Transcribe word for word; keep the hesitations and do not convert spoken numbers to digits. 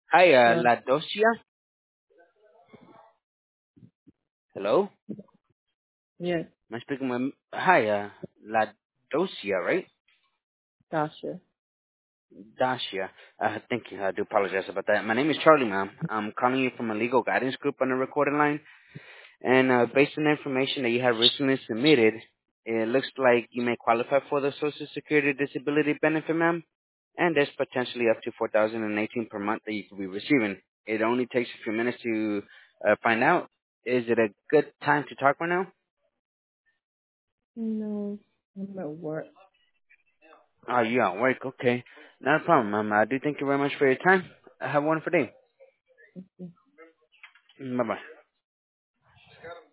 Hi, uh, Uh, Ladosia. Hello? yes, Am I speaking with... Hi, uh, Ladosia, right? gotcha. Dacia. Uh, thank you. I do apologize about that. My name is Charlie, ma'am. I'm calling you from a legal guidance group on the recorded line. And uh, based on the information that you have recently submitted, it looks like you may qualify for the Social Security Disability Benefit, ma'am. And there's potentially up to four thousand eighteen per month that you could be receiving. It only takes a few minutes to uh, find out. Is it a good time to talk right now? No, I'm at work. Oh, you at work? Okay. Not a problem, ma'am. I do thank you very much for your time. Have a wonderful day. Bye bye.